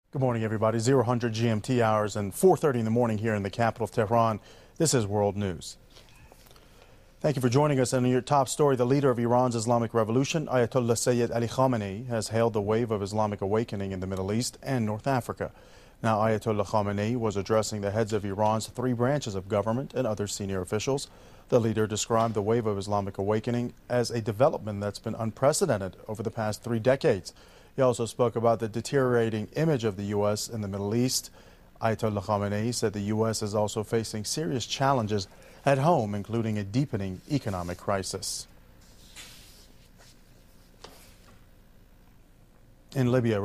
Good morning, everybody. 0000 GMT hours and 4:30 in the morning here in the capital of Tehran. This is World News. Thank you for joining us. And in your top story, the leader of Iran's Islamic Revolution, Ayatollah Sayyid Ali Khamenei, has hailed the wave of Islamic awakening in the Middle East and North Africa. Now, Ayatollah Khamenei was addressing the heads of Iran's three branches of government and other senior officials. The leader described the wave of Islamic awakening as a development that's been unprecedented over the past 3 decades. He also spoke about the deteriorating image of the U.S. in the Middle East. Ayatollah Khamenei said the U.S. is also facing serious challenges at home, including a deepening economic crisis. In Libya,